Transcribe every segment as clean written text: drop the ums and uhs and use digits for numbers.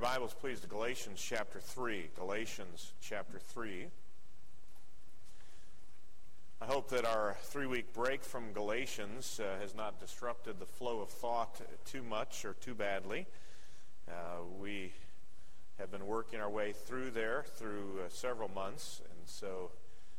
your Bibles, please, to Galatians chapter 3. Galatians chapter 3. I hope that our 3-week break from Galatians has not disrupted the flow of thought too much or too badly. We have been working our way through there through several months, and so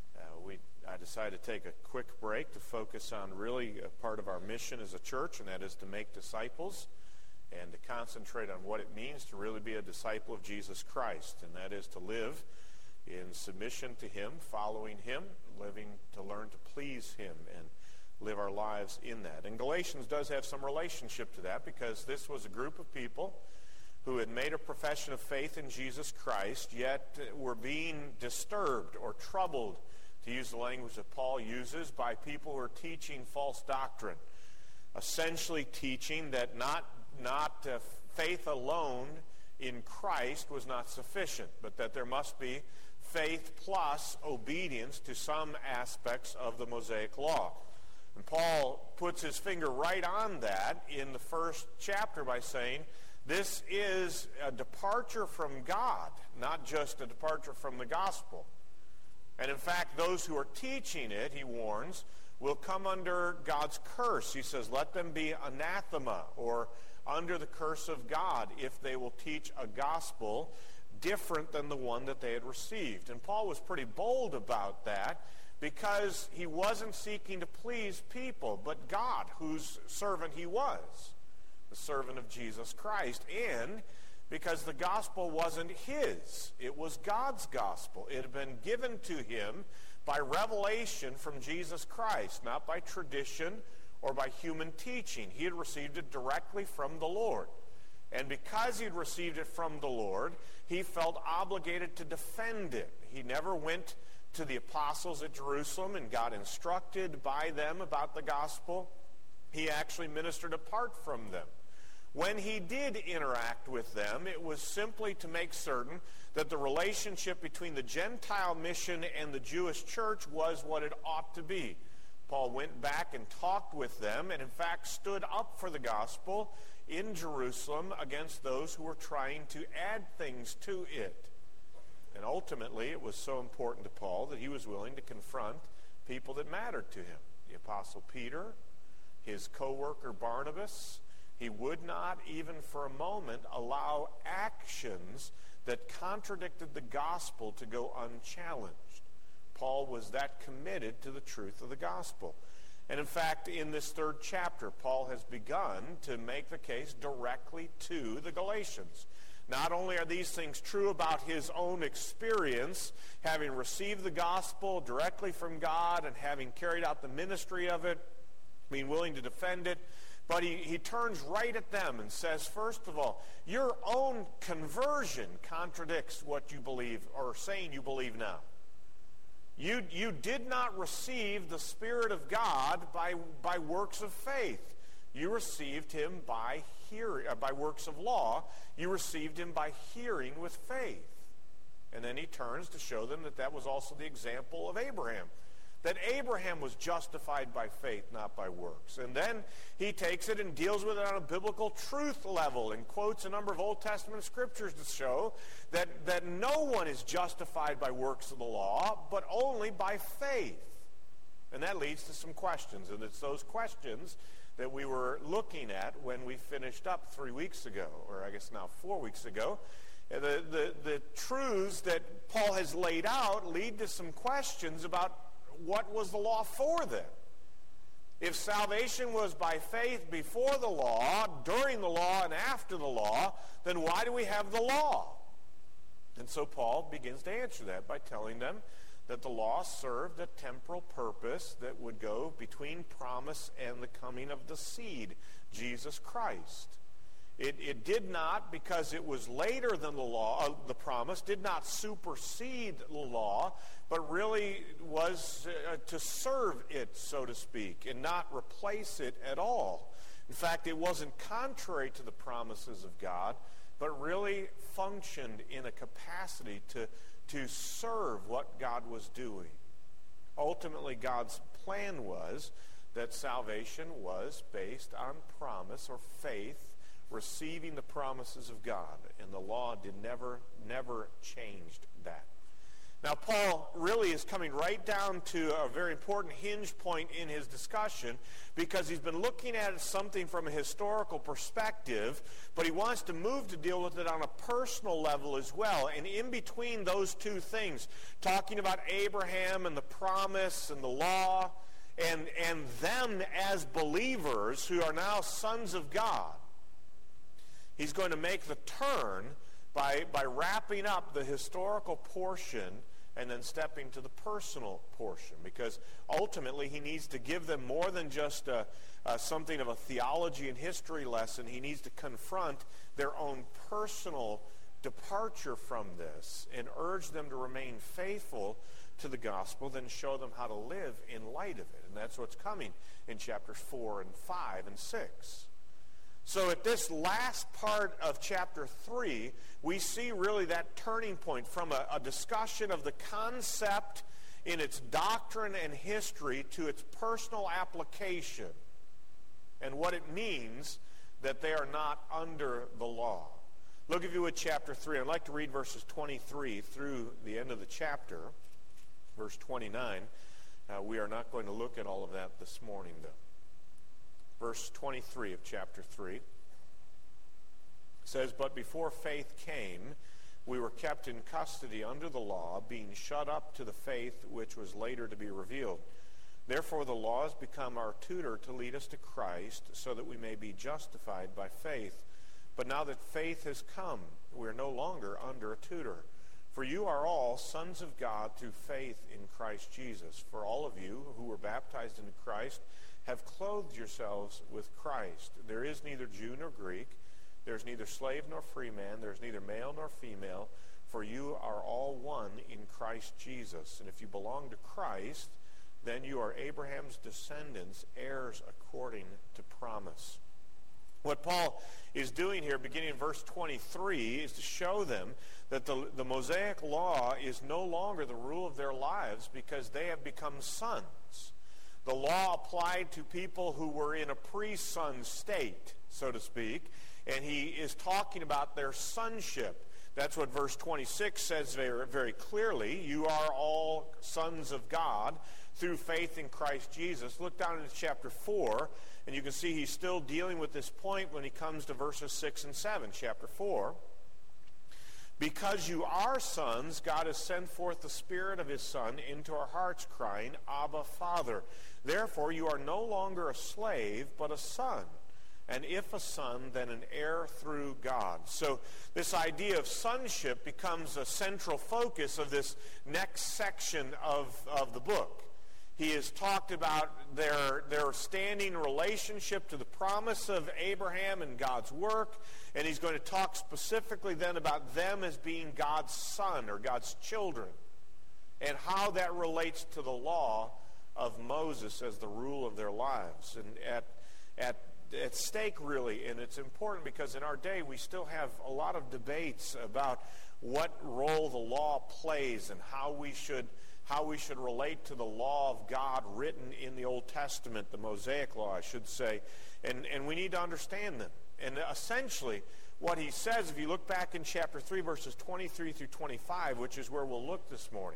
I decided to take a quick break to focus on really a part of our mission as a church, and that is to make disciples and to concentrate on what it means to really be a disciple of Jesus Christ, and that is to live in submission to Him, following Him, living to learn to please Him, and live our lives in that. And Galatians does have some relationship to that, because this was a group of people who had made a profession of faith in Jesus Christ, yet were being disturbed or troubled, to use the language that Paul uses, by people who are teaching false doctrine, essentially teaching that not faith alone in Christ was not sufficient, but that there must be faith plus obedience to some aspects of the Mosaic law. And Paul puts his finger right on that in the first chapter by saying, this is a departure from God, not just a departure from the gospel. And in fact, those who are teaching it, he warns, will come under God's curse. He says, let them be anathema, or under the curse of God, if they will teach a gospel different than the one that they had received. And Paul was pretty bold about that, because he wasn't seeking to please people, but God, whose servant he was, the servant of Jesus Christ. And because the gospel wasn't his, it was God's gospel. It had been given to him by revelation from Jesus Christ, not by tradition or by human teaching. He had received it directly from the Lord. And because he had received it from the Lord, he felt obligated to defend it. He never went to the apostles at Jerusalem and got instructed by them about the gospel. He actually ministered apart from them. When he did interact with them, it was simply to make certain that the relationship between the Gentile mission and the Jewish church was what it ought to be. Paul went back and talked with them, and in fact stood up for the gospel in Jerusalem against those who were trying to add things to it. And ultimately, it was so important to Paul that he was willing to confront people that mattered to him. The Apostle Peter, his co-worker Barnabas. He would not even for a moment allow actions that contradicted the gospel to go unchallenged. Paul was that committed to the truth of the gospel. And in fact, in this 3rd chapter, Paul has begun to make the case directly to the Galatians. Not only are these things true about his own experience, having received the gospel directly from God and having carried out the ministry of it, being willing to defend it, but he turns right at them and says, first of all, your own conversion contradicts what you believe, or saying you believe now. You did not receive the Spirit of God by works of faith. You received him by works of law. You received him by hearing with faith. And then he turns to show them that was also the example of Abraham. That Abraham was justified by faith, not by works. And then he takes it and deals with it on a biblical truth level and quotes a number of Old Testament scriptures to show that no one is justified by works of the law, but only by faith. And that leads to some questions. And it's those questions that we were looking at when we finished up 3 weeks ago, or I guess now 4 weeks ago. The truths that Paul has laid out lead to some questions about what was the law for then? If salvation was by faith before the law, during the law, and after the law, then why do we have the law? And so Paul begins to answer that by telling them that the law served a temporal purpose that would go between promise and the coming of the seed, Jesus Christ. It did not, because it was later than the law, the promise, did not supersede the law, but really was to serve it, so to speak, and not replace it at all. In fact, it wasn't contrary to the promises of God, but really functioned in a capacity to serve what God was doing. Ultimately, God's plan was that salvation was based on promise or faith receiving the promises of God. And the law did never changed that. Now, Paul really is coming right down to a very important hinge point in his discussion, because he's been looking at something from a historical perspective, but he wants to move to deal with it on a personal level as well. And in between those two things, talking about Abraham and the promise and the law, and them as believers who are now sons of God, he's going to make the turn by wrapping up the historical portion and then stepping to the personal portion, because ultimately he needs to give them more than just something of a theology and history lesson. He needs to confront their own personal departure from this and urge them to remain faithful to the gospel, then show them how to live in light of it. And that's what's coming in chapters 4 and 5 and 6. So at this last part of chapter 3, we see really that turning point from a discussion of the concept in its doctrine and history to its personal application and what it means that they are not under the law. Look, if you would, chapter 3. I'd like to read verses 23 through the end of the chapter, verse 29. We are not going to look at all of that this morning, though. Verse 23 of chapter 3 says, "But before faith came, we were kept in custody under the law, being shut up to the faith which was later to be revealed. Therefore the law has become our tutor to lead us to Christ, so that we may be justified by faith. But now that faith has come, we are no longer under a tutor. For you are all sons of God through faith in Christ Jesus. For all of you who were baptized into Christ have clothed yourselves with Christ. There is neither Jew nor Greek. There is neither slave nor free man. There is neither male nor female. For you are all one in Christ Jesus. And if you belong to Christ, then you are Abraham's descendants, heirs according to promise." What Paul is doing here, beginning in verse 23, is to show them that the Mosaic law is no longer the rule of their lives, because they have become sons. The law applied to people who were in a pre-son state, so to speak, and he is talking about their sonship. That's what verse 26 says very, very clearly. You are all sons of God through faith in Christ Jesus. Look down into chapter 4, and you can see he's still dealing with this point when he comes to verses 6 and 7. Chapter 4. "Because you are sons, God has sent forth the Spirit of his Son into our hearts, crying, 'Abba, Father.' Therefore you are no longer a slave, but a son. And if a son, then an heir through God." So this idea of sonship becomes a central focus of this next section of the book. He has talked about their standing relationship to the promise of Abraham and God's work, and he's going to talk specifically then about them as being God's son or God's children, and how that relates to the law of Moses as the rule of their lives. And at stake, really, and it's important because in our day we still have a lot of debates about what role the law plays and how we should relate to the law of God written in the Old Testament, the Mosaic law, I should say, and we need to understand them. And essentially, what he says, if you look back in chapter 3, verses 23 through 25, which is where we'll look this morning,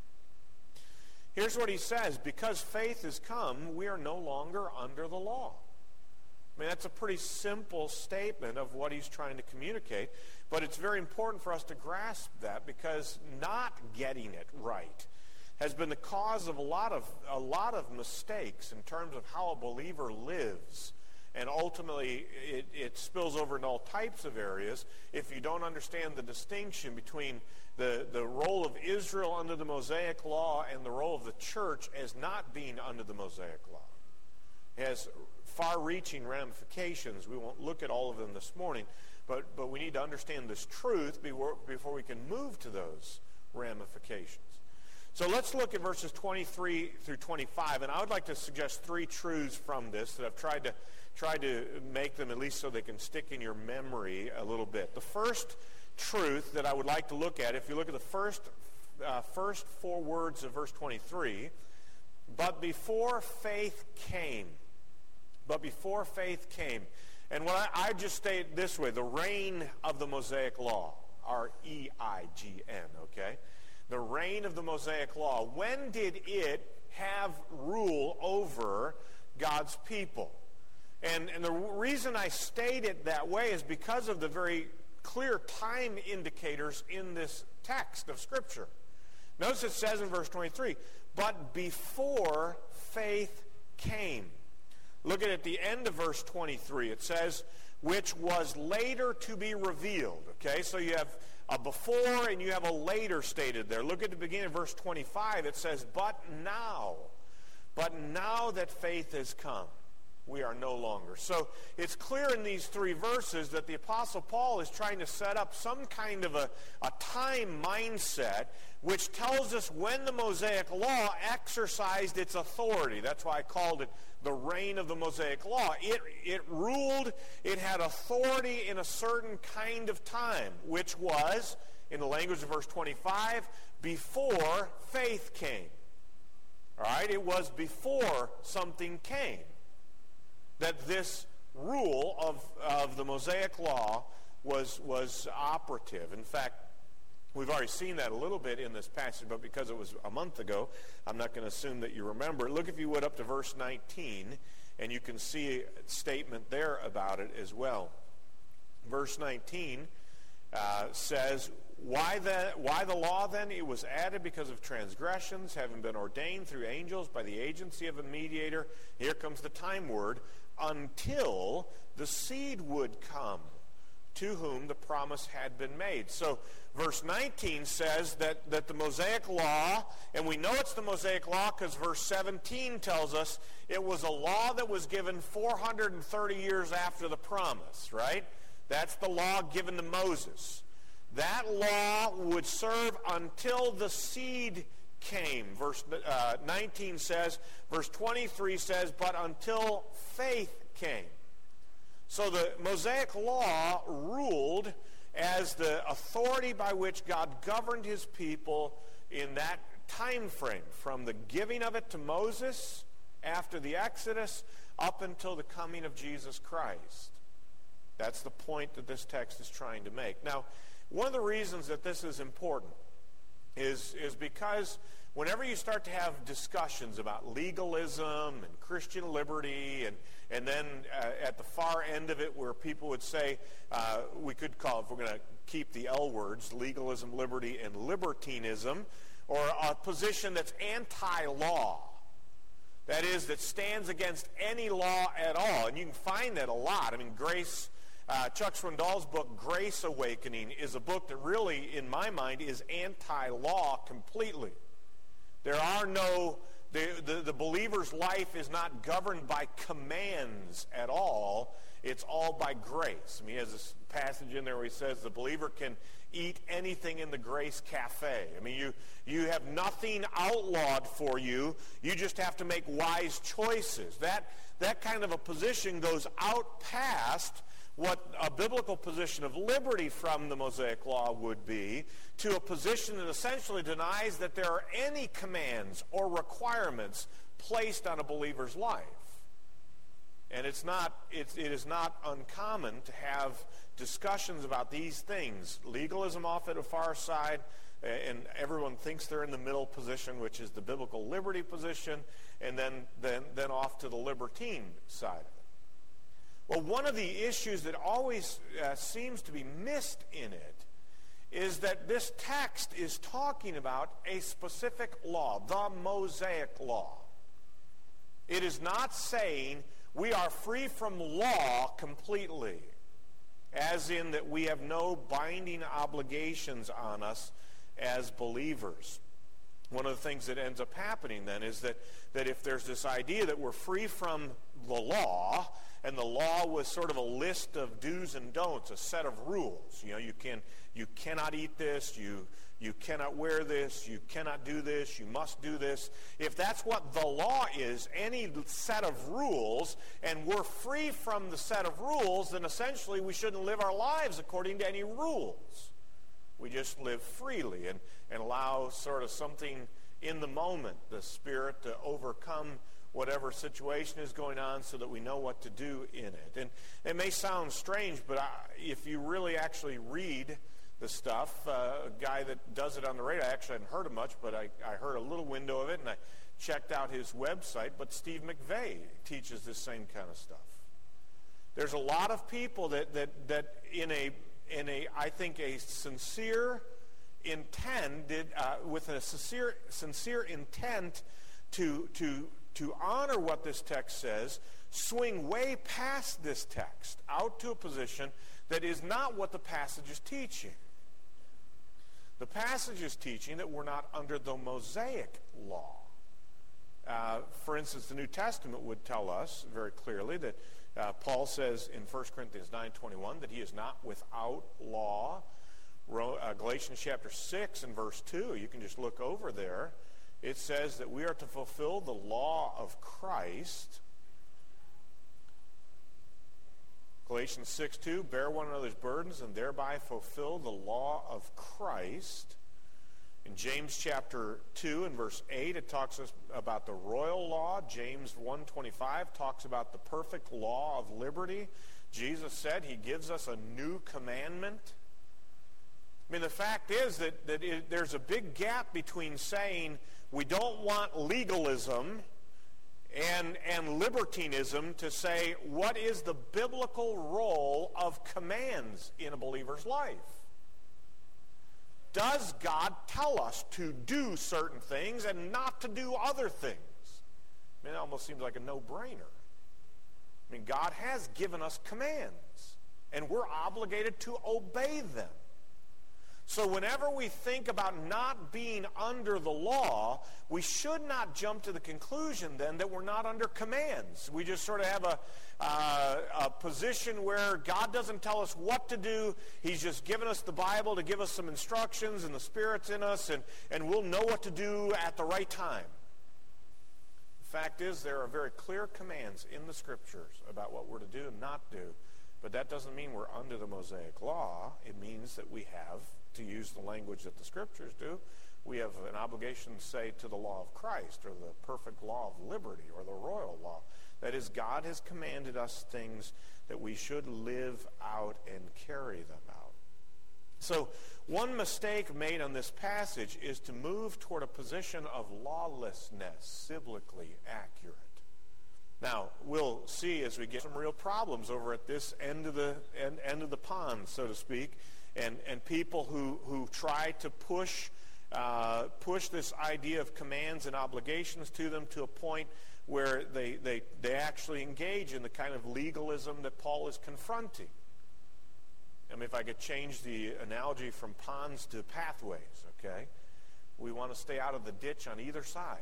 here's what he says: "Because faith has come, we are no longer under the law." I mean, that's a pretty simple statement of what he's trying to communicate, but it's very important for us to grasp that, because not getting it right has been the cause of a lot of mistakes in terms of how a believer lives. And ultimately, it spills over in all types of areas if you don't understand the distinction between the role of Israel under the Mosaic law and the role of the church as not being under the Mosaic law. It has far-reaching ramifications. We won't look at all of them this morning, but we need to understand this truth before we can move to those ramifications. So let's look at verses 23 through 25, and I would like to suggest three truths from this that I've tried to make them at least so they can stick in your memory a little bit. The first truth that I would like to look at, if you look at the first four words of verse 23, "But before faith came." But before faith came. And what I just state it this way, the reign of the Mosaic Law, R-E-I-G-N, okay? The reign of the Mosaic Law. When did it have rule over God's people? And the reason I state it that way is because of the very clear time indicators in this text of Scripture. Notice it says in verse 23, but before faith came. Look at the end of verse 23. It says, which was later to be revealed. Okay, so you have a before and you have a later stated there. Look at the beginning of verse 25. It says, but now that faith has come, we are no longer. So it's clear in these three verses that the Apostle Paul is trying to set up some kind of a time mindset which tells us when the Mosaic Law exercised its authority. That's why I called it the reign of the Mosaic Law. It ruled, it had authority in a certain kind of time, which was, in the language of verse 25, before faith came. All right? It was before something came that this rule of the Mosaic Law was operative. In fact, we've already seen that a little bit in this passage, but because it was a month ago, I'm not going to assume that you remember. Look, if you would, up to verse 19, and you can see a statement there about it as well. Verse 19 says, Why the law then? It was added because of transgressions, having been ordained through angels by the agency of a mediator. Here comes the time word, until the seed would come, to whom the promise had been made. So verse 19 says that the Mosaic Law, and we know it's the Mosaic Law because verse 17 tells us it was a law that was given 430 years after the promise, right? That's the law given to Moses. That law would serve until the seed came. Verse 19 says, verse 23 says, but until faith came. So the Mosaic Law ruled as the authority by which God governed his people in that time frame, from the giving of it to Moses after the Exodus up until the coming of Jesus Christ. That's the point that this text is trying to make. Now, one of the reasons that this is important is because whenever you start to have discussions about legalism and Christian liberty, and then at the far end of it where people would say, we could call, if we're going to keep the L words, legalism, liberty, and libertinism, or a position that's anti-law. That is, that stands against any law at all. And you can find that a lot. I mean, Chuck Swindoll's book, Grace Awakening, is a book that really, in my mind, is anti-law completely. There are no, the believer's life is not governed by commands at all. It's all by grace. I mean, he has this passage in there where he says the believer can eat anything in the Grace Cafe. I mean, you have nothing outlawed for you. You just have to make wise choices. That kind of a position goes out past what a biblical position of liberty from the Mosaic Law would be, to a position that essentially denies that there are any commands or requirements placed on a believer's life. And it is not uncommon to have discussions about these things. Legalism off at a far side, and everyone thinks they're in the middle position, which is the biblical liberty position, and then off to the libertine side of it. Well, one of the issues that always seems to be missed in it is that this text is talking about a specific law, the Mosaic Law. It is not saying we are free from law completely, as in that we have no binding obligations on us as believers. One of the things that ends up happening then is that if there's this idea that we're free from the law, and the law was sort of a list of do's and don'ts, a set of rules. You know, you cannot eat this, you cannot wear this, you cannot do this, you must do this. If that's what the law is, any set of rules, and we're free from the set of rules, then essentially we shouldn't live our lives according to any rules. We just live freely and allow sort of something in the moment, the Spirit, to overcome whatever situation is going on so that we know what to do in it. And it may sound strange, but if you really actually read the stuff, a guy that does it on the radio, I actually hadn't heard of much, but I heard a little window of it, and I checked out his website, but Steve McVey teaches this same kind of stuff. There's a lot of people that in a I think a sincere intent with a sincere intent to honor what this text says, swing way past this text out to a position that is not what the passage is teaching. The passage is teaching that we're not under the Mosaic law. For instance, the New Testament would tell us very clearly that Paul says in 1 Corinthians 9:21 that he is not without law. Galatians chapter 6 and verse 2, you can just look over there. It says that we are to fulfill the law of Christ. Galatians 6:2, bear one another's burdens and thereby fulfill the law of Christ. In James chapter 2 and verse 8, it talks about the royal law. James 1:25 talks about the perfect law of liberty. Jesus said he gives us a new commandment. I mean, the fact is that there's a big gap between saying we don't want legalism and libertinism to say what is the biblical role of commands in a believer's life. Does God tell us to do certain things and not to do other things? I mean, it almost seems like a no-brainer. I mean, God has given us commands, and we're obligated to obey them. So whenever we think about not being under the law, we should not jump to the conclusion then that we're not under commands. We just sort of have a position where God doesn't tell us what to do. He's just given us the Bible to give us some instructions, and the Spirit's in us, and we'll know what to do at the right time. The fact is, there are very clear commands in the Scriptures about what we're to do and not do. But that doesn't mean we're under the Mosaic law. It means that we have, to use the language that the Scriptures do, we have an obligation, say, to the law of Christ, or the perfect law of liberty, or the royal law. That is, God has commanded us things that we should live out and carry them out. So one mistake made on this passage is to move toward a position of lawlessness, biblically accurate. Now, we'll see as we get some real problems over at this end of the pond, so to speak, and people who try to push this idea of commands and obligations to them to a point where they actually engage in the kind of legalism that Paul is confronting. I mean, if I could change the analogy from ponds to pathways, okay? We want to stay out of the ditch on either side.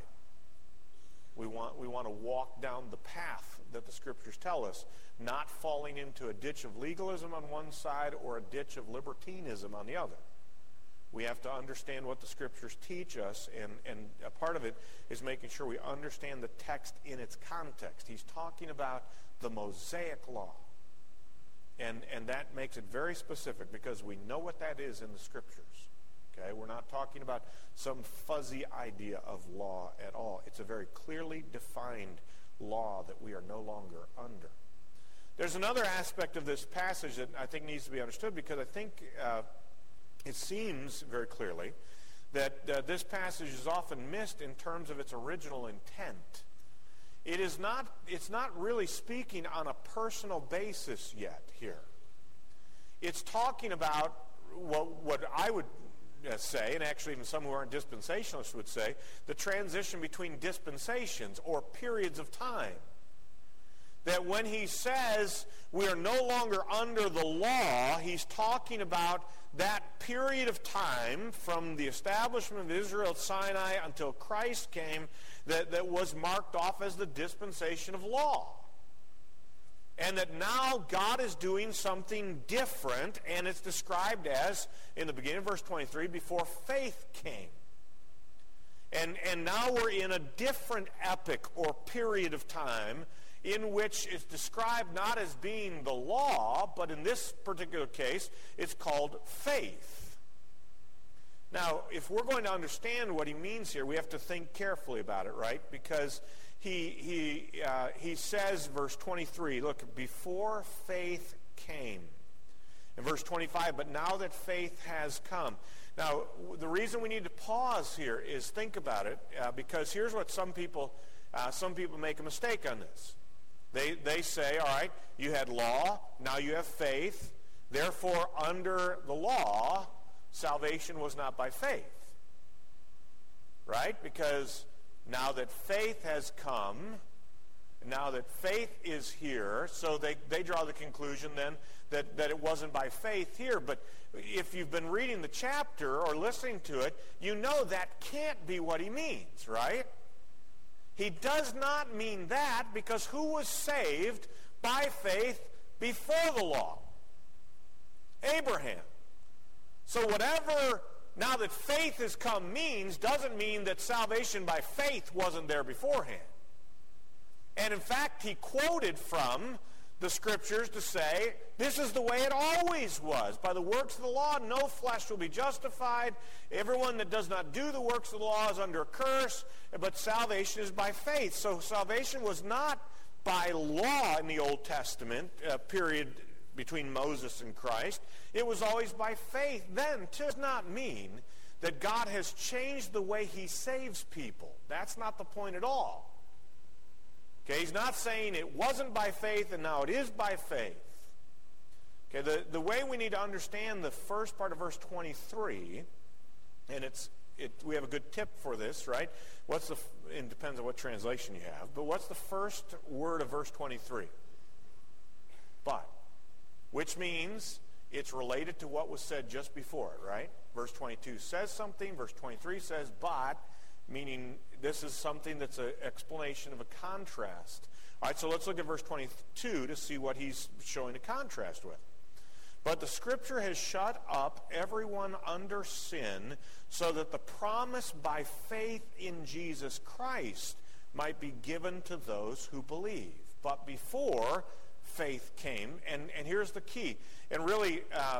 We want to walk down the path that the Scriptures tell us, not falling into a ditch of legalism on one side or a ditch of libertinism on the other. We have to understand what the Scriptures teach us, and a part of it is making sure we understand the text in its context. He's talking about the Mosaic law, and that makes it very specific because we know what that is in the Scriptures. Okay, we're not talking about some fuzzy idea of law at all. It's a very clearly defined law that we are no longer under. There's another aspect of this passage that I think needs to be understood because I think it seems very clearly that this passage is often missed in terms of its original intent. It's not really speaking on a personal basis yet here. It's talking about what I would say, and actually even some who aren't dispensationalists would say, the transition between dispensations or periods of time. That when he says we are no longer under the law, he's talking about that period of time from the establishment of Israel at Sinai until Christ came that was marked off as the dispensation of law. And that now God is doing something different, and it's described as, in the beginning of verse 23, before faith came. And now we're in a different epoch or period of time in which it's described not as being the law, but in this particular case, it's called faith. Now, if we're going to understand what he means here, we have to think carefully about it, right? Because he says, verse 23, look, before faith came. In verse 25, but now that faith has come. Now, the reason we need to pause here is think about it, because here's what some people make a mistake on this. They say, all right, you had law, now you have faith. Therefore, under the law, salvation was not by faith. Right? Because now that faith has come, now that faith is here, so they draw the conclusion then that it wasn't by faith here. But if you've been reading the chapter or listening to it, you know that can't be what he means, right? He does not mean that, because who was saved by faith before the law? Abraham. So whatever now that faith has come means doesn't mean that salvation by faith wasn't there beforehand. And in fact, he quoted from the scriptures to say, this is the way it always was. By the works of the law, no flesh will be justified. Everyone that does not do the works of the law is under a curse, but salvation is by faith. So salvation was not by law in the Old Testament, period between Moses and Christ. It was always by faith. Then, does not mean that God has changed the way he saves people. That's not the point at all. Okay, he's not saying it wasn't by faith and now it is by faith. Okay, the way we need to understand the first part of verse 23, and we have a good tip for this, right? It depends on what translation you have, but what's the first word of verse 23? But. Which means it's related to what was said just before it, right? Verse 22 says something, verse 23 says but, meaning this is something that's an explanation of a contrast. All right, so let's look at verse 22 to see what he's showing a contrast with. But the Scripture has shut up everyone under sin, so that the promise by faith in Jesus Christ might be given to those who believe. But before faith came, and here's the key, and really,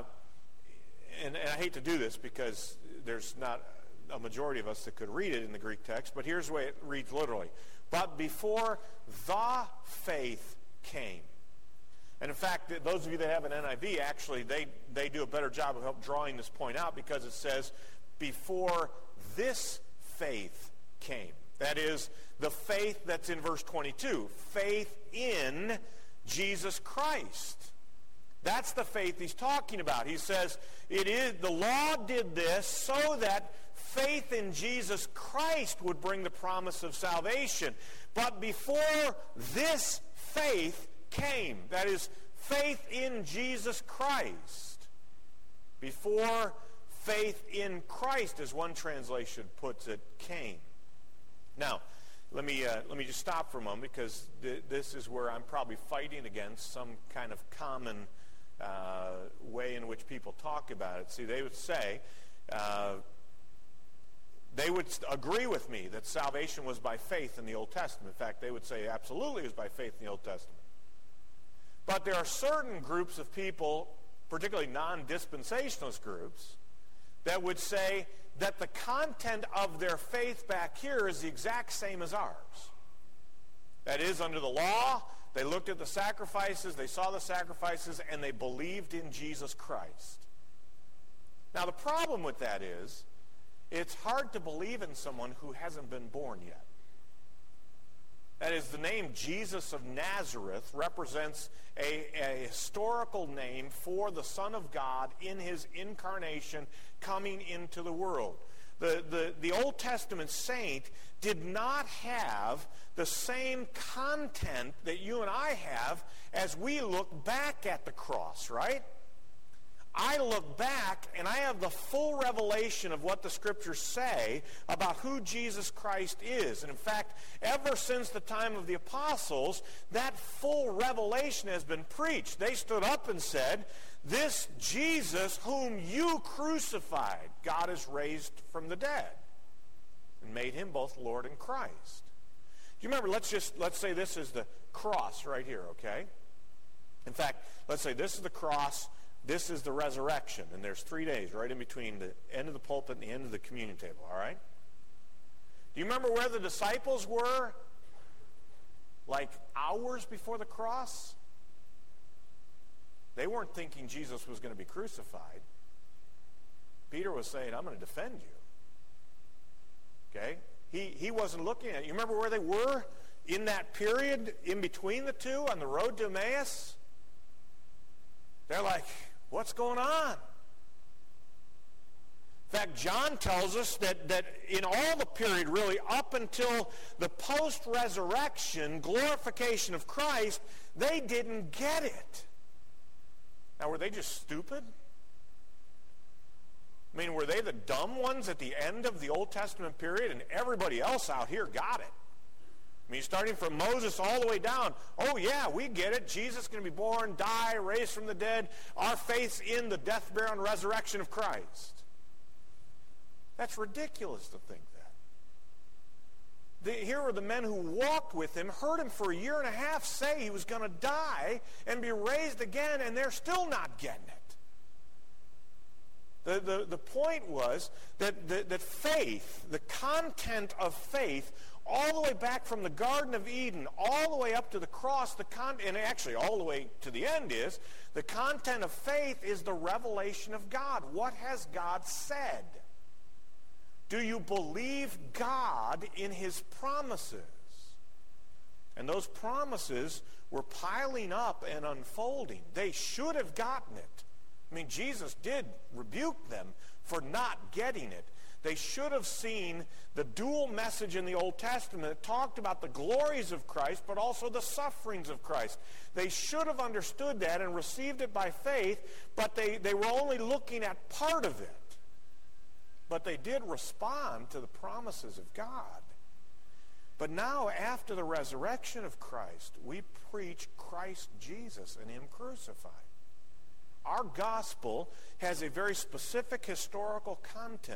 and I hate to do this because there's not a majority of us that could read it in the Greek text, but here's the way it reads literally. But before the faith came. And in fact, those of you that have an NIV, actually, they do a better job of help drawing this point out, because it says, before this faith came. That is, the faith that's in verse 22. Faith in Jesus Christ. That's the faith he's talking about. He says, the law did this so that faith in Jesus Christ would bring the promise of salvation. But before this faith came, that is, faith in Jesus Christ. Before faith in Christ, as one translation puts it, came. Now, let me just stop for a moment, because this is where I'm probably fighting against some kind of common way in which people talk about it. See, they would say, they would agree with me that salvation was by faith in the Old Testament. In fact, they would say absolutely it was by faith in the Old Testament. But there are certain groups of people, particularly non-dispensationalist groups, that would say that the content of their faith back here is the exact same as ours. That is, under the law, they looked at the sacrifices, they saw the sacrifices, and they believed in Jesus Christ. Now, the problem with that is, it's hard to believe in someone who hasn't been born yet. That is, the name Jesus of Nazareth represents a historical name for the Son of God in his incarnation coming into the world. The Old Testament saint did not have the same content that you and I have as we look back at the cross, right? I look back and I have the full revelation of what the Scriptures say about who Jesus Christ is. And in fact, ever since the time of the apostles, that full revelation has been preached. They stood up and said, this Jesus whom you crucified, God has raised from the dead and made him both Lord and Christ. Do you remember, let's say this is the cross right here, okay? In fact, let's say this is the cross. This is the resurrection, and there's 3 days right in between the end of the pulpit and the end of the communion table, all right? Do you remember where the disciples were like hours before the cross, they weren't thinking Jesus was going to be crucified. Peter was saying, I'm going to defend you. Okay? He wasn't looking at it. You remember where they were in that period in between the two on the road to Emmaus? They're like, what's going on? In fact, John tells us that in all the period, really, up until the post-resurrection glorification of Christ, they didn't get it. Now, were they just stupid? I mean, were they the dumb ones at the end of the Old Testament period and everybody else out here got it? I mean, starting from Moses all the way down, oh yeah, we get it. Jesus is going to be born, die, raised from the dead. Our faith's in the death, burial, and resurrection of Christ. That's ridiculous to think that. Here were the men who walked with him, heard him for a year and a half say he was going to die and be raised again, and they're still not getting it. The point was that faith, the content of faith, all the way back from the Garden of Eden, all the way up to the cross, and actually all the way to the end is, the content of faith is the revelation of God. What has God said? Do you believe God in his promises? And those promises were piling up and unfolding. They should have gotten it. I mean, Jesus did rebuke them for not getting it. They should have seen the dual message in the Old Testament that talked about the glories of Christ, but also the sufferings of Christ. They should have understood that and received it by faith, but they were only looking at part of it. But they did respond to the promises of God. But now, after the resurrection of Christ, we preach Christ Jesus and him crucified. Our gospel has a very specific historical content.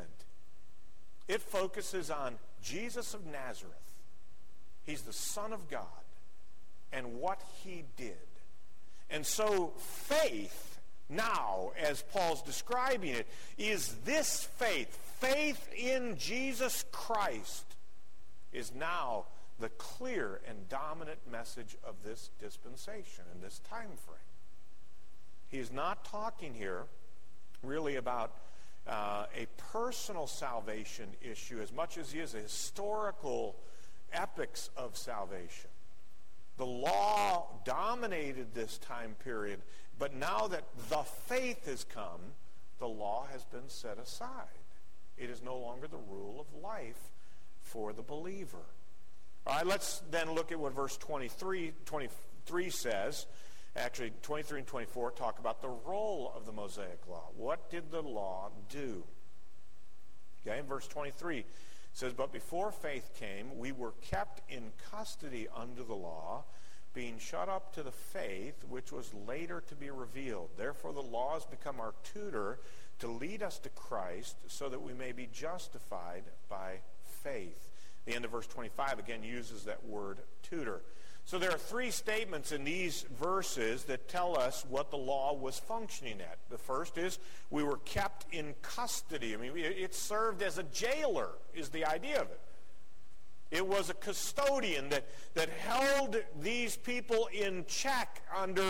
It focuses on Jesus of Nazareth. He's the Son of God and what he did. And so faith now, as Paul's describing it, is this faith. Faith in Jesus Christ is now the clear and dominant message of this dispensation and this time frame. He's not talking here really about a personal salvation issue as much as he is a historical epics of salvation. The law dominated this time period, but now that the faith has come, the law has been set aside. It is no longer the rule of life for the believer. All right, let's then look at what verse 23 says. Actually, 23 and 24 talk about the role of the Mosaic law. What did the law do? Okay, in verse 23 it says, "But before faith came, we were kept in custody under the law, being shut up to the faith which was later to be revealed. Therefore the law has become our tutor to lead us to Christ, so that we may be justified by faith." The end of verse 25 again uses that word tutor. So there are three statements in these verses that tell us what the law was functioning at. The first is we were kept in custody. I mean, it served as a jailer is the idea of it. It was a custodian that held these people in check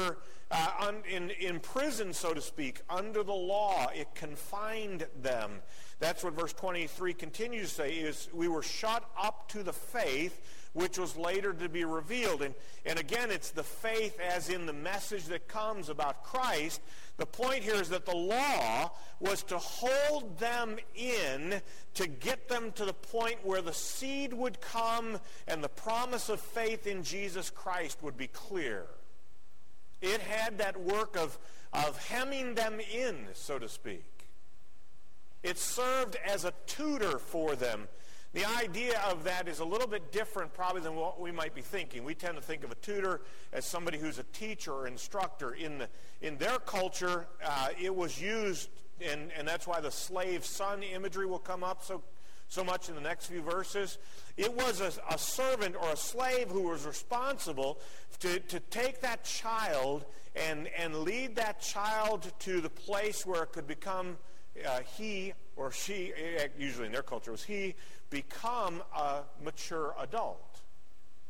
in prison, so to speak, under the law. It confined them. That's what verse 23 continues to say, is we were shut up to the faith which was later to be revealed. And again, it's the faith as in the message that comes about Christ. The point here is that the law was to hold them in, to get them to the point where the seed would come and the promise of faith in Jesus Christ would be clear. It had that work of hemming them in, so to speak. It served as a tutor for them. The idea of that is a little bit different probably than what we might be thinking. We tend to think of a tutor as somebody who's a teacher or instructor. In their culture, it was used, and that's why the slave son imagery will come up so much in the next few verses. It was a servant or a slave who was responsible to take that child and lead that child to the place where it could become he or she, usually in their culture it was he, become a mature adult.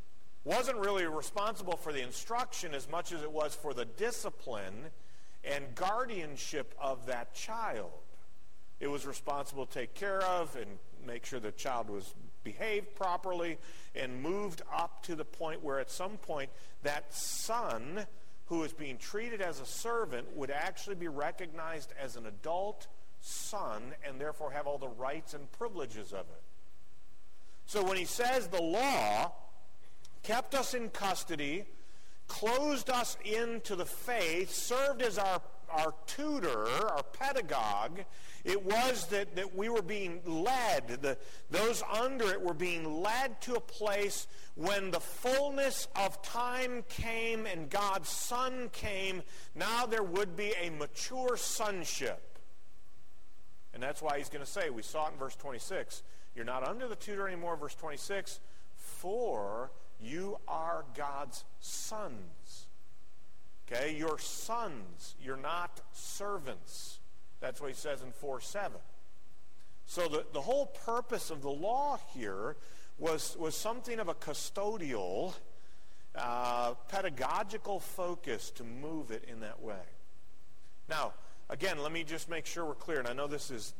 wasn't really responsible for the instruction as much as it was for the discipline and guardianship of that child. It was responsible to take care of and make sure the child was behaved properly and moved up to the point where at some point that son who is being treated as a servant would actually be recognized as an adult son and therefore have all the rights and privileges of it. So when he says the law kept us in custody, closed us into the faith, served as our tutor, our pedagogue, it was that we were being led, those under it were being led to a place when the fullness of time came and God's Son came, now there would be a mature sonship. And that's why he's going to say, we saw it in verse 26, you're not under the tutor anymore, verse 26, for you are God's sons. Okay, you're sons. You're not servants. That's what he says in 4:7. So the whole purpose of the law here was something of a custodial, pedagogical focus to move it in that way. Now, again, let me just make sure we're clear. And I know this is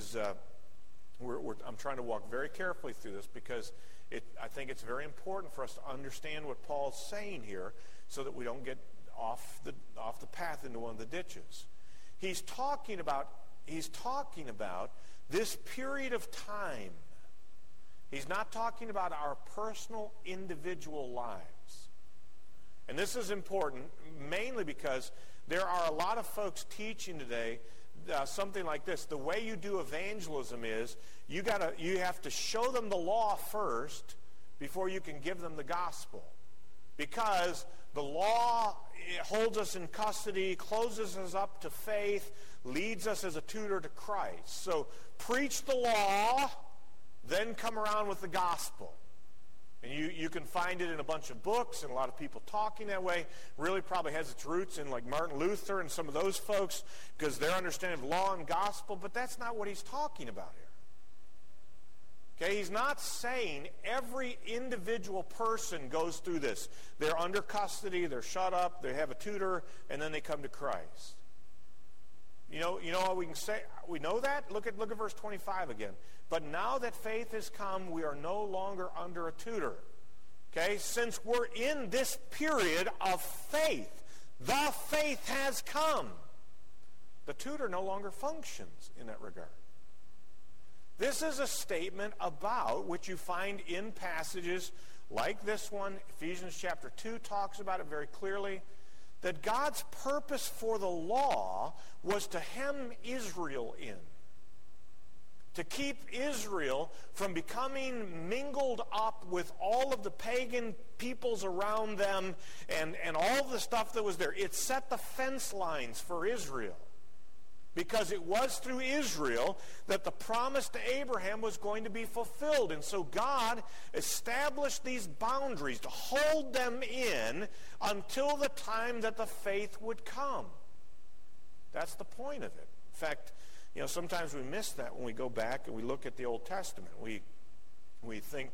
I'm trying to walk very carefully through this because I think it's very important for us to understand what Paul's saying here so that we don't get off the path into one of the ditches. He's talking about this period of time. He's not talking about our personal individual lives. And this is important mainly because there are a lot of folks teaching today something like this. The way you do evangelism is you have to show them the law first before you can give them the gospel. Because the law holds us in custody, closes us up to faith, leads us as a tutor to Christ. So preach the law, then come around with the gospel. And you can find it in a bunch of books and a lot of people talking that way. Really probably has its roots in like Martin Luther and some of those folks because their understanding of law and gospel, but that's not what he's talking about here. Okay, he's not saying every individual person goes through this. They're under custody, they're shut up, they have a tutor, and then they come to Christ. You know what we can say? We know that? Look at verse 25 again. But now that faith has come, we are no longer under a tutor. Okay, since we're in this period of faith, the faith has come. The tutor no longer functions in that regard. This is a statement about which you find in passages like this one. Ephesians chapter 2 talks about it very clearly. That God's purpose for the law was to hem Israel in. To keep Israel from becoming mingled up with all of the pagan peoples around them and all the stuff that was there. It set the fence lines for Israel. Because it was through Israel that the promise to Abraham was going to be fulfilled. And so God established these boundaries to hold them in until the time that the faith would come. That's the point of it. In fact, sometimes we miss that when we go back and we look at the Old Testament. We think,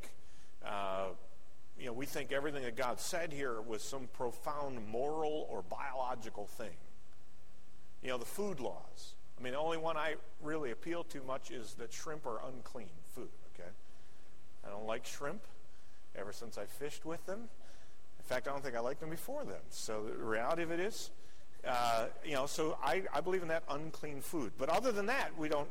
we think everything that God said here was some profound moral or biological thing. The food laws. I mean, the only one I really appeal to much is that shrimp are unclean food, okay? I don't like shrimp ever since I fished with them. In fact, I don't think I liked them before then. So the reality of it is, so I believe in that unclean food. But other than that, we don't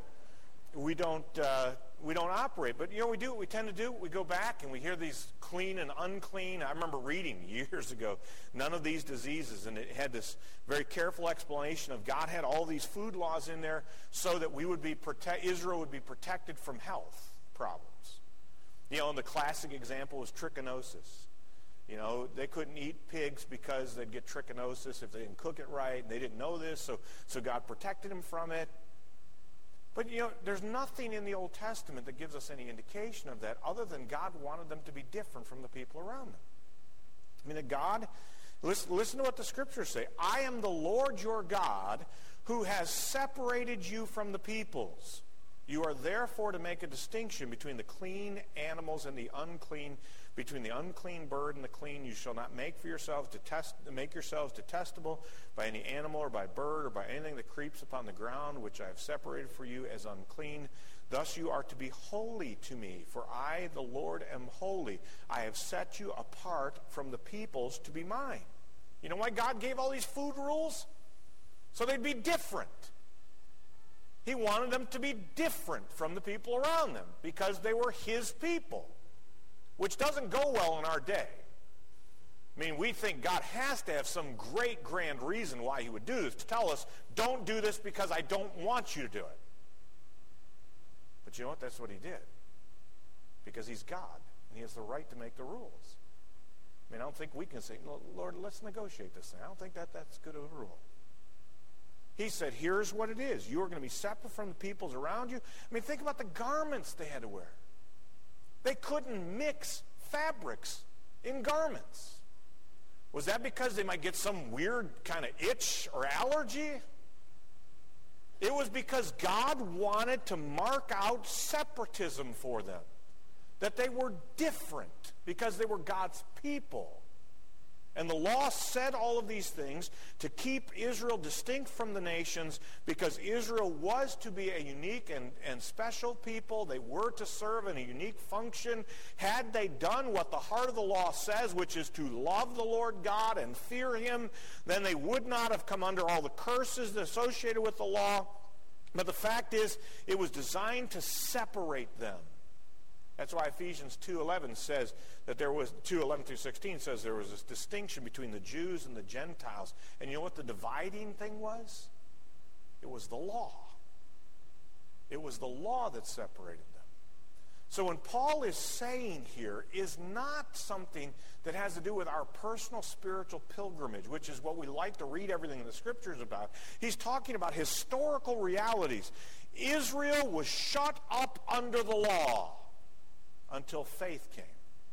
operate. But we do what we tend to do. We go back and we hear these clean and unclean. I remember reading years ago, none of these diseases, and it had this very careful explanation of God had all these food laws in there so that Israel would be protected from health problems. And the classic example was trichinosis. They couldn't eat pigs because they'd get trichinosis if they didn't cook it right. They didn't know this, so God protected them from it. But, there's nothing in the Old Testament that gives us any indication of that other than God wanted them to be different from the people around them. I mean, that God, listen to what the Scriptures say. I am the Lord your God who has separated you from the peoples. You are therefore to make a distinction between the clean animals and the unclean, Between the unclean bird and the clean you shall not make yourselves detestable by any animal or by bird or by anything that creeps upon the ground, which I have separated for you as unclean. Thus you are to be holy to me, for I, the Lord, am holy. I have set you apart from the peoples to be mine. You know why God gave all these food rules? So they'd be different. He wanted them to be different from the people around them because they were his people, which doesn't go well in our day. I mean, we think God has to have some great grand reason why he would do this, to tell us, don't do this because I don't want you to do it. But you know what? That's what he did. Because he's God, and he has the right to make the rules. I mean, I don't think we can say, Lord, let's negotiate this thing. I don't think that's good of a rule. He said, here's what it is. You are going to be separate from the peoples around you. I mean, think about the garments they had to wear. They couldn't mix fabrics in garments. Was that because they might get some weird kind of itch or allergy? It was because God wanted to mark out separatism for them. That they were different because they were God's people. And the law said all of these things to keep Israel distinct from the nations because Israel was to be a unique and special people. They were to serve in a unique function. Had they done what the heart of the law says, which is to love the Lord God and fear him, then they would not have come under all the curses associated with the law. But the fact is, it was designed to separate them. That's why Ephesians 2:11 says that there was 2:11 through 16 says there was this distinction between the Jews and the Gentiles. And you know what the dividing thing was? It was the law. It was the law that separated them. So when Paul is saying here is not something that has to do with our personal spiritual pilgrimage, which is what we like to read everything in the scriptures about. He's talking about historical realities. Israel was shut up under the law until faith came.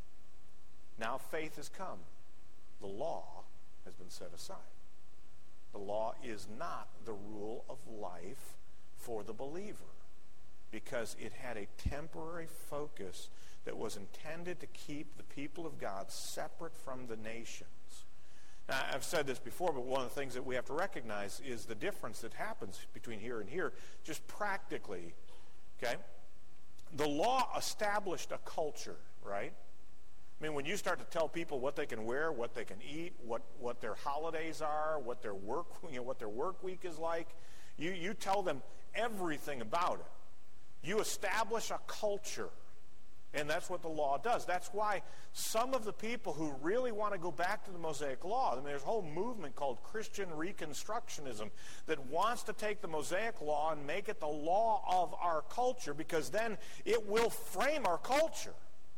Now faith has come. The law has been set aside. The law is not the rule of life for the believer because it had a temporary focus that was intended to keep the people of God separate from the nations. Now, I've said this before, but one of the things that we have to recognize is the difference that happens between here and here, just practically, okay? The law established a culture, right? I mean, when you start to tell people what they can wear, what they can eat, what their holidays are, what their work week is like, you tell them everything about it. You establish a culture, and that's what the law does. That's why some of the people who really want to go back to the Mosaic Law, I mean, there's a whole movement called Christian Reconstructionism that wants to take the Mosaic Law and make it the law of our culture because then it will frame our culture.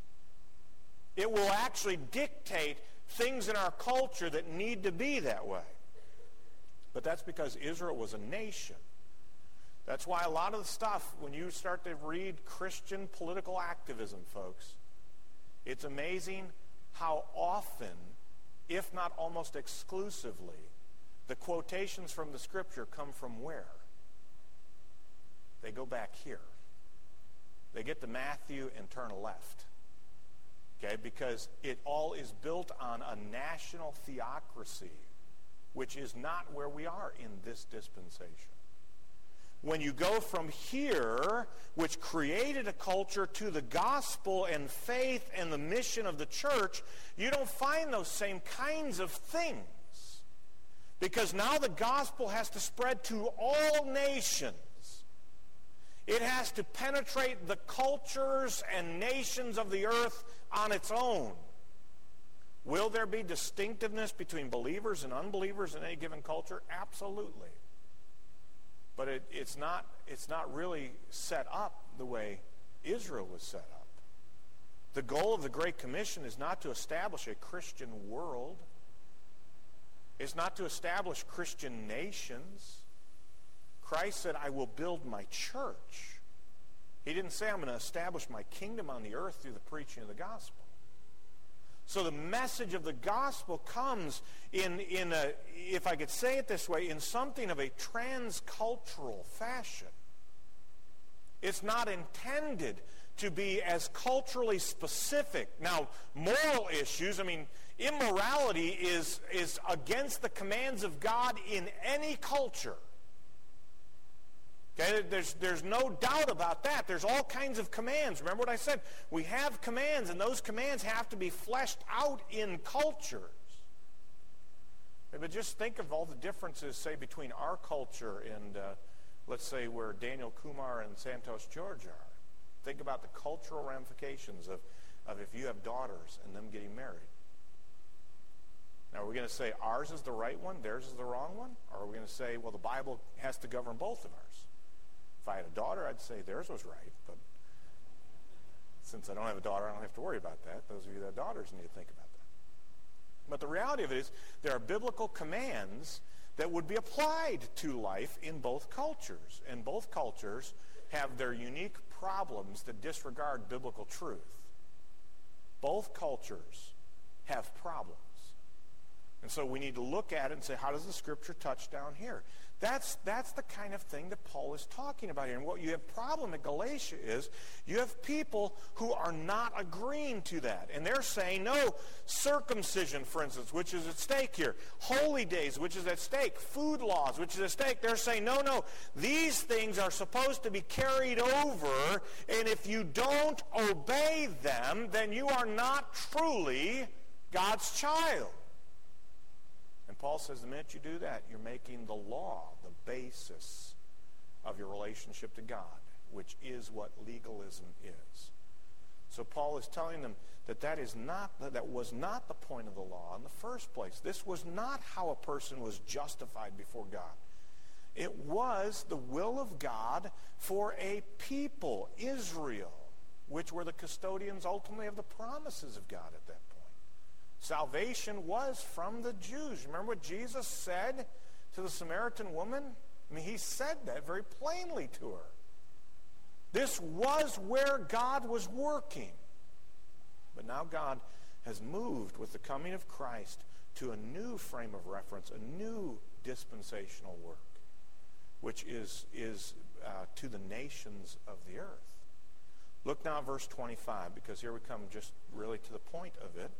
It will actually dictate things in our culture that need to be that way. But that's because Israel was a nation. That's why a lot of the stuff, when you start to read Christian political activism, folks, it's amazing how often, if not almost exclusively, the quotations from the scripture come from where? They go back here. They get to Matthew and turn left. Okay, because it all is built on a national theocracy, which is not where we are in this dispensation. When you go from here, which created a culture, to the gospel and faith and the mission of the church, you don't find those same kinds of things. Because now the gospel has to spread to all nations. It has to penetrate the cultures and nations of the earth on its own. Will there be distinctiveness between believers and unbelievers in any given culture? Absolutely. But it's not really set up the way Israel was set up. The goal of the Great Commission is not to establish a Christian world. It's not to establish Christian nations. Christ said, I will build my church. He didn't say, I'm going to establish my kingdom on the earth through the preaching of the gospel. So the message of the gospel comes in a, if I could say it this way, in something of a transcultural fashion. It's not intended to be as culturally specific. Now, moral issues, immorality is against the commands of God in any culture. Okay, there's no doubt about that. There's all kinds of commands. Remember what I said? We have commands, and those commands have to be fleshed out in cultures. But just think of all the differences, say, between our culture and, let's say, where Daniel Kumar and Santos George are. Think about the cultural ramifications of if you have daughters and them getting married. Now, are we going to say ours is the right one, theirs is the wrong one? Or are we going to say, well, the Bible has to govern both of ours? If I had a daughter, I'd say theirs was right. But since I don't have a daughter, I don't have to worry about that. Those of you that have daughters need to think about that. But the reality of it is there are biblical commands that would be applied to life in both cultures. And both cultures have their unique problems that disregard biblical truth. Both cultures have problems. And so we need to look at it and say, how does the Scripture touch down here? That's the kind of thing that Paul is talking about here. And what you have problem in Galatia is you have people who are not agreeing to that. And they're saying, no, circumcision, for instance, which is at stake here. Holy days, which is at stake. Food laws, which is at stake. They're saying, no, these things are supposed to be carried over. And if you don't obey them, then you are not truly God's child. And Paul says the minute you do that, you're making the law the basis of your relationship to God, which is what legalism is. So Paul is telling them that was not the point of the law in the first place. This was not how a person was justified before God. It was the will of God for a people, Israel, which were the custodians ultimately of the promises of God at that point. Salvation was from the Jews. Remember what Jesus said to the Samaritan woman? He said that very plainly to her. This was where God was working. But now God has moved with the coming of Christ to a new frame of reference, a new dispensational work, which is to the nations of the earth. Look now at verse 25, because here we come just really to the point of it.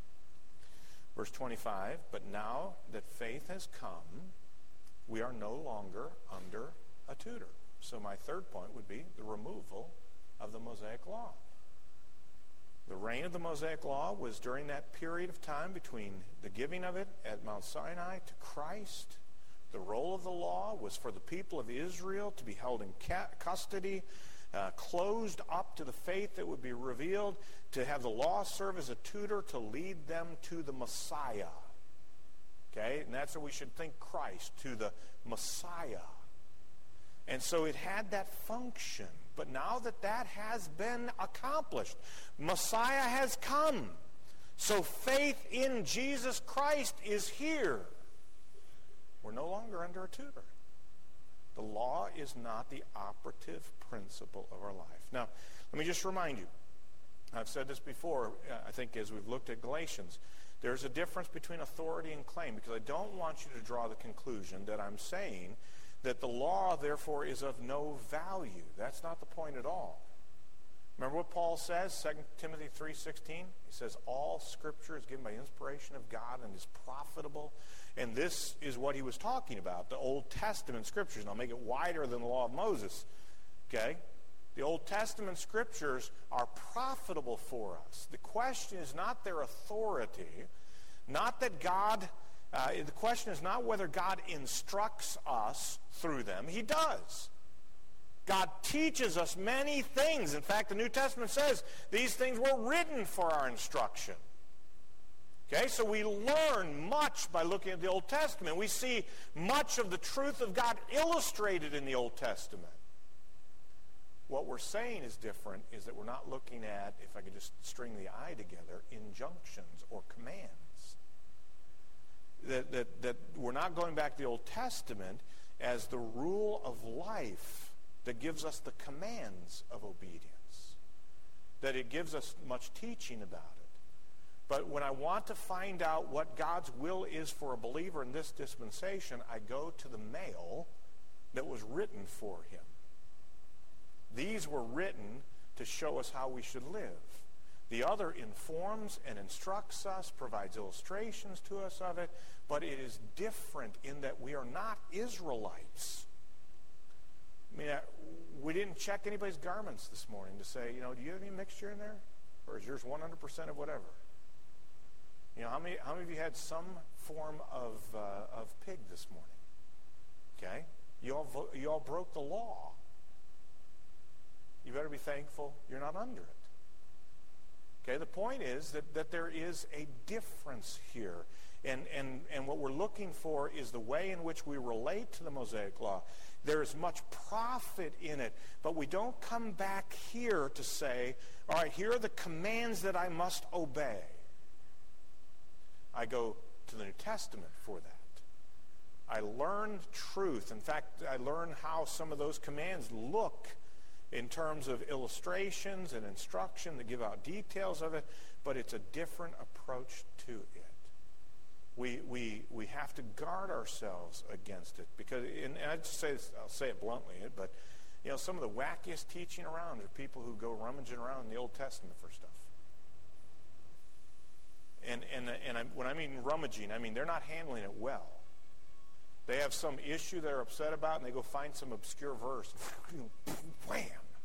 Verse 25, but now that faith has come, we are no longer under a tutor. So my third point would be the removal of the Mosaic Law. The reign of the Mosaic Law was during that period of time between the giving of it at Mount Sinai to Christ. The role of the law was for the people of Israel to be held in custody, closed up to the faith that would be revealed, to have the law serve as a tutor to lead them to the Messiah. Okay? And that's what we should think Christ, to the Messiah. And so it had that function. But now that has been accomplished, Messiah has come. So faith in Jesus Christ is here. We're no longer under a tutor. The law is not the operative principle of our life. Now, let me just remind you. I've said this before, I think, as we've looked at Galatians. There's a difference between authority and claim, because I don't want you to draw the conclusion that I'm saying that the law, therefore, is of no value. That's not the point at all. Remember what Paul says, 2 Timothy 3:16? He says, all Scripture is given by inspiration of God and is profitable. And this is what he was talking about, the Old Testament Scriptures. And I'll make it wider than the law of Moses. Okay? The Old Testament Scriptures are profitable for us. The question is not their authority, not that God... the question is not whether God instructs us through them. He does. God teaches us many things. In fact, the New Testament says these things were written for our instruction. Okay, so we learn much by looking at the Old Testament. We see much of the truth of God illustrated in the Old Testament. What we're saying is different, is that we're not looking at, if I could just string the I together, injunctions or commands. That we're not going back to the Old Testament as the rule of life that gives us the commands of obedience. That it gives us much teaching about it. But when I want to find out what God's will is for a believer in this dispensation, I go to the mail that was written for him. These were written to show us how we should live. The other informs and instructs us, provides illustrations to us of it, but it is different in that we are not Israelites. I mean, we didn't check anybody's garments this morning to say, do you have any mixture in there? Or is yours 100% of whatever? How many of you had some form of pig this morning? Okay? You all broke the law. You better be thankful you're not under it. Okay, the point is that there is a difference here. And what we're looking for is the way in which we relate to the Mosaic Law. There is much profit in it, but we don't come back here to say, all right, here are the commands that I must obey. I go to the New Testament for that. I learn truth. In fact, I learn how some of those commands look in terms of illustrations and instruction that give out details of it, but it's a different approach to it. We have to guard ourselves against it because, and I'll say it bluntly, but some of the wackiest teaching around are people who go rummaging around in the Old Testament for stuff. And when I mean rummaging, I mean they're not handling it well. They have some issue they're upset about, and they go find some obscure verse. Wham!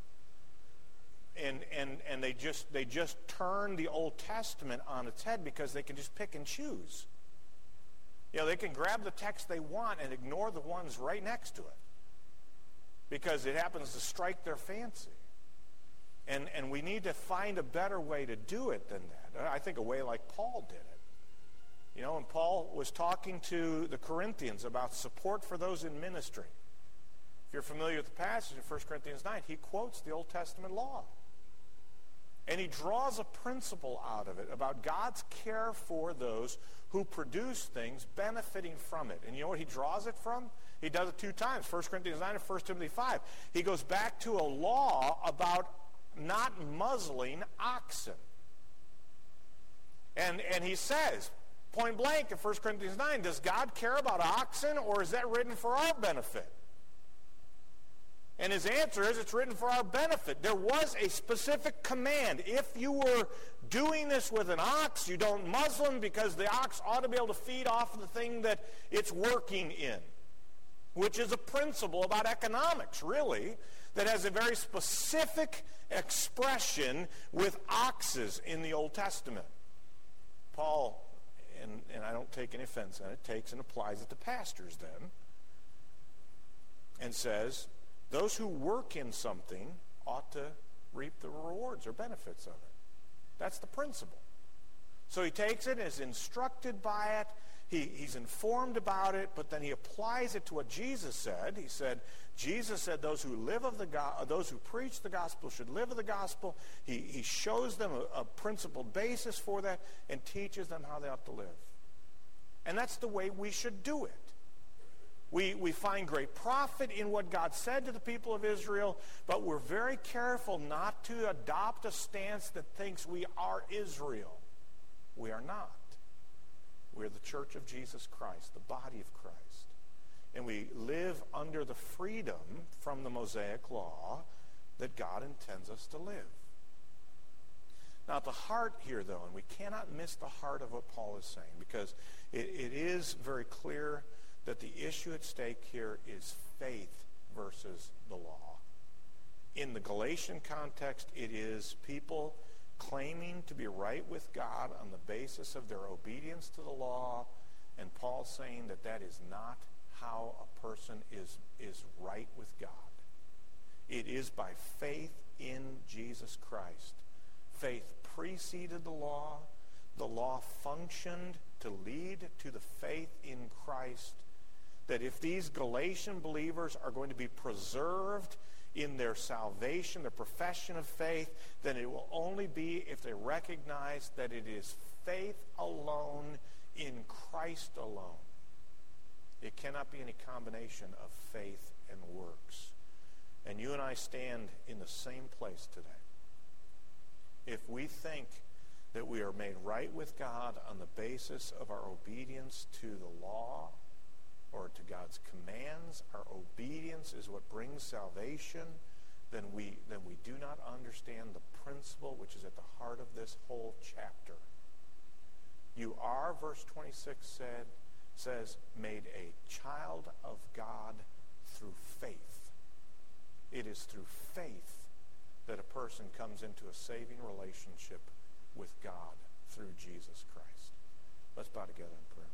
And they just turn the Old Testament on its head because they can just pick and choose. They can grab the text they want and ignore the ones right next to it because it happens to strike their fancy. And we need to find a better way to do it than that. I think a way like Paul did it. When Paul was talking to the Corinthians about support for those in ministry. If you're familiar with the passage in 1 Corinthians 9, he quotes the Old Testament law. And he draws a principle out of it about God's care for those who produce things benefiting from it. And you know what he draws it from? He does it two times, 1 Corinthians 9 and 1 Timothy 5. He goes back to a law about not muzzling oxen. And he says, point blank in 1 Corinthians 9, does God care about oxen, or is that written for our benefit? And his answer is it's written for our benefit. There was a specific command. If you were doing this with an ox, you don't muzzle him because the ox ought to be able to feed off of the thing that it's working in, which is a principle about economics, really, that has a very specific expression with oxes in the Old Testament. Paul, and I don't take any offense on it, takes and applies it to pastors then and says, those who work in something ought to reap the rewards or benefits of it. That's the principle. So he takes it and is instructed by it. He's informed about it, but then he applies it to what Jesus said. Jesus said those who preach the gospel should live of the gospel. He shows them a principled basis for that and teaches them how they ought to live. And that's the way we should do it. We find great profit in what God said to the people of Israel, but we're very careful not to adopt a stance that thinks we are Israel. We are not. We're the church of Jesus Christ, the body of Christ. And we live under the freedom from the Mosaic law that God intends us to live. Now, at the heart here, though, and we cannot miss the heart of what Paul is saying, because it is very clear that the issue at stake here is faith versus the law. In the Galatian context, it is people claiming to be right with God on the basis of their obedience to the law, and Paul saying that is not how a person is right with God. It is by faith in Jesus Christ. Faith preceded the law. The law functioned to lead to the faith in Christ. That if these Galatian believers are going to be preserved in their salvation, their profession of faith, then it will only be if they recognize that it is faith alone in Christ alone. It cannot be any combination of faith and works. And you and I stand in the same place today. If we think that we are made right with God on the basis of our obedience to the law, or to God's commands, our obedience is what brings salvation, then we do not understand the principle which is at the heart of this whole chapter. You are, verse 26 says, made a child of God through faith. It is through faith that a person comes into a saving relationship with God through Jesus Christ. Let's bow together in prayer.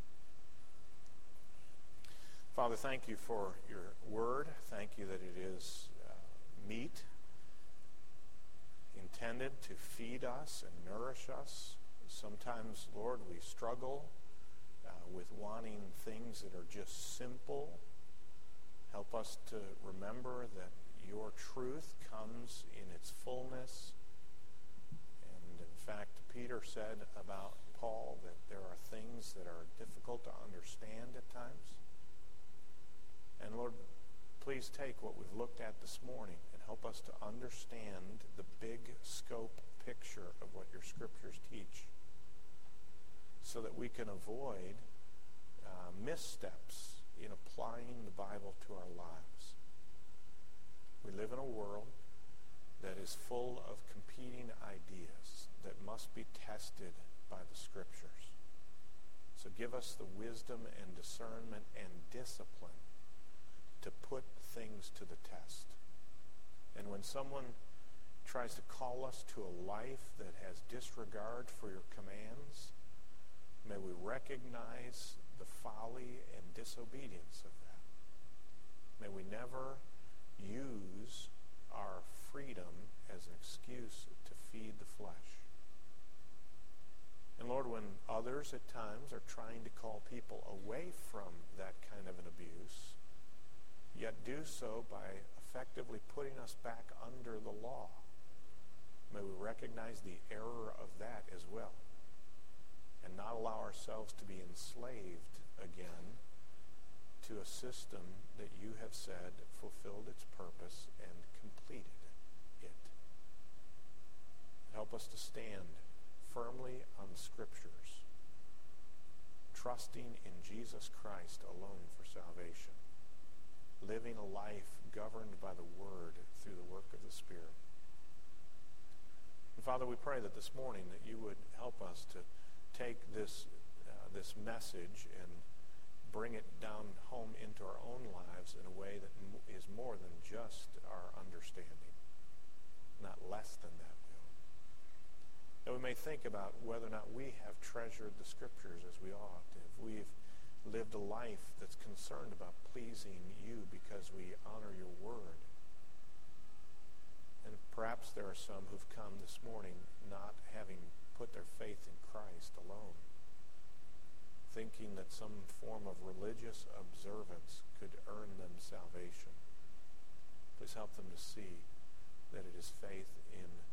Father, thank you for your word. Thank you that it is meat intended to feed us and nourish us. Sometimes, Lord, we struggle with wanting things that are just simple. Help us to remember that your truth comes in its fullness. And in fact, Peter said about Paul that there are things that are difficult to understand at times. And Lord, please take what we've looked at this morning and help us to understand the big scope picture of what your scriptures teach, so that we can avoid missteps in applying the Bible to our lives. We live in a world that is full of competing ideas that must be tested by the scriptures. So give us the wisdom and discernment and discipline to put things to the test. And when someone tries to call us to a life that has disregard for your commands, may we recognize the folly and disobedience of that. May we never use our freedom as an excuse to feed the flesh. And Lord, when others at times are trying to call people away from that kind of an abuse, yet do so by effectively putting us back under the law, may we recognize the error of that as well, and not allow ourselves to be enslaved again to a system that you have said fulfilled its purpose and completed it. Help us to stand firmly on the scriptures, trusting in Jesus Christ alone for salvation, living a life governed by the Word through the work of the Spirit. And Father, we pray that this morning that you would help us to take this message and bring it down home into our own lives in a way that is more than just our understanding, not less than that, will. That we may think about whether or not we have treasured the scriptures as we ought, if we've lived a life that's concerned about pleasing you because we honor your word. And perhaps there are some who've come this morning not having put their faith in Christ alone, thinking that some form of religious observance could earn them salvation. Please help them to see that it is faith in